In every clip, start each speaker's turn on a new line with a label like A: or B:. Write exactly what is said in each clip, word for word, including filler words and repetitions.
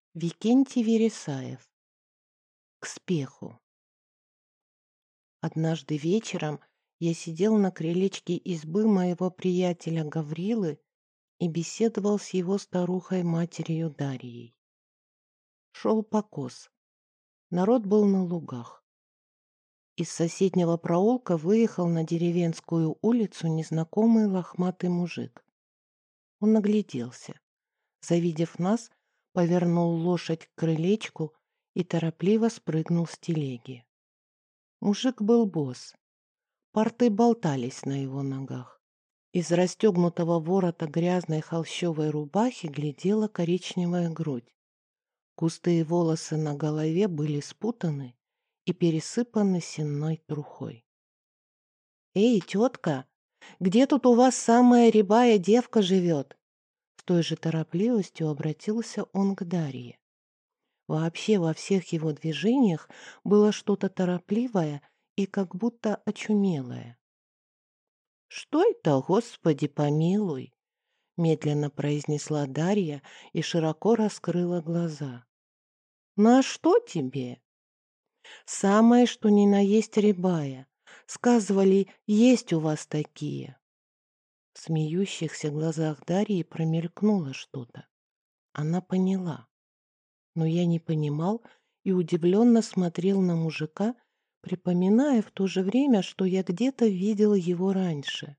A: Викентий Вересаев. К спеху. Однажды вечером я сидел на крылечке избы моего приятеля Гаврилы и беседовал с его старухой-матерью Дарьей. Шел покос. Народ был на лугах. Из соседнего проулка выехал на деревенскую улицу незнакомый лохматый мужик. Он огляделся. Завидев нас, повернул лошадь к крылечку и торопливо спрыгнул с телеги. Мужик был босс. Порты болтались на его ногах. Из расстегнутого ворота грязной холщовой рубахи глядела коричневая грудь. Густые волосы на голове были спутаны и пересыпаны сенной трухой. «Эй, тетка, где тут у вас самая рябая девка живет?» С той же торопливостью обратился он к Дарье. Вообще во всех его движениях было что-то торопливое и как будто очумелое. «Что это, Господи помилуй?» — медленно произнесла Дарья и широко раскрыла глаза. «На что тебе?» «Самое, что ни на есть рябая. Сказывали, есть у вас такие». В смеющихся глазах Дарьи промелькнуло что-то. Она поняла. Но я не понимал и удивленно смотрел на мужика, припоминая в то же время, что я где-то видел его раньше.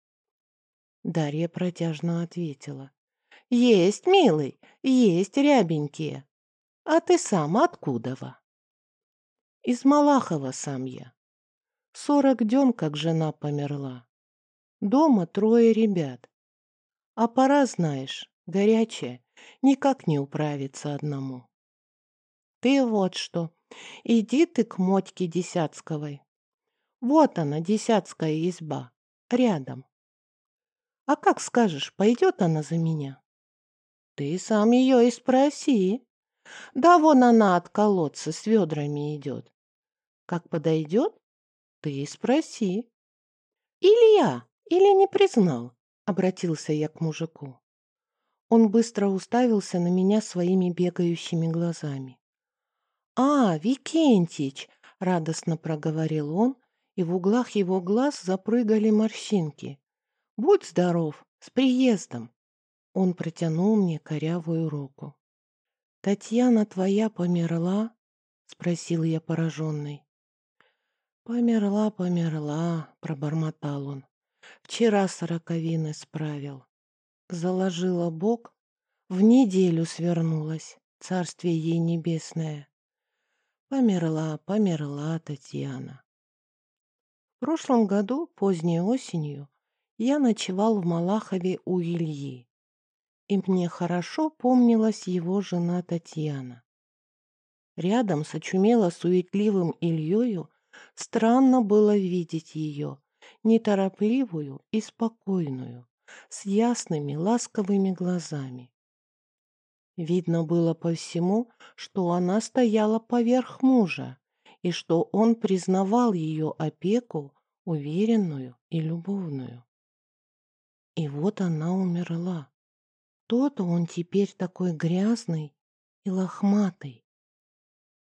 A: Дарья протяжно ответила. «Есть, милый, есть рябенькие. А ты сам откуда-во?» «Из Малахова сам я. Сорок дён, как жена померла. Дома трое ребят. А пора, знаешь, горячая, никак не управиться одному. Ты вот что, иди ты к Мотьке Десяцковой. Вот она, Десяцкая изба, рядом. А как скажешь, пойдет она за меня? Ты сам ее и спроси. Да вон она от колодца с ведрами идет. Как подойдет, ты и спроси. Или я, или не признал, обратился я к мужику. Он быстро уставился на меня своими бегающими глазами. «А, Викентич!» — радостно проговорил он, и в углах его глаз запрыгали морщинки. «Будь здоров, с приездом!» Он протянул мне корявую руку. «Татьяна твоя померла?» — спросил я пораженный. «Померла, померла», — пробормотал он. «Вчера сороковины справил. Заложила бок, в неделю свернулась, царствие ей небесное. Померла, померла Татьяна». В прошлом году, поздней осенью, я ночевал в Малахове у Ильи, и мне хорошо помнилась его жена Татьяна. Рядом с очумело суетливым Ильёю странно было видеть ее, неторопливую и спокойную, с ясными ласковыми глазами. Видно было по всему, что она стояла поверх мужа, и что он признавал ее опеку, уверенную и любовную. И вот она умерла. То-то он теперь такой грязный и лохматый.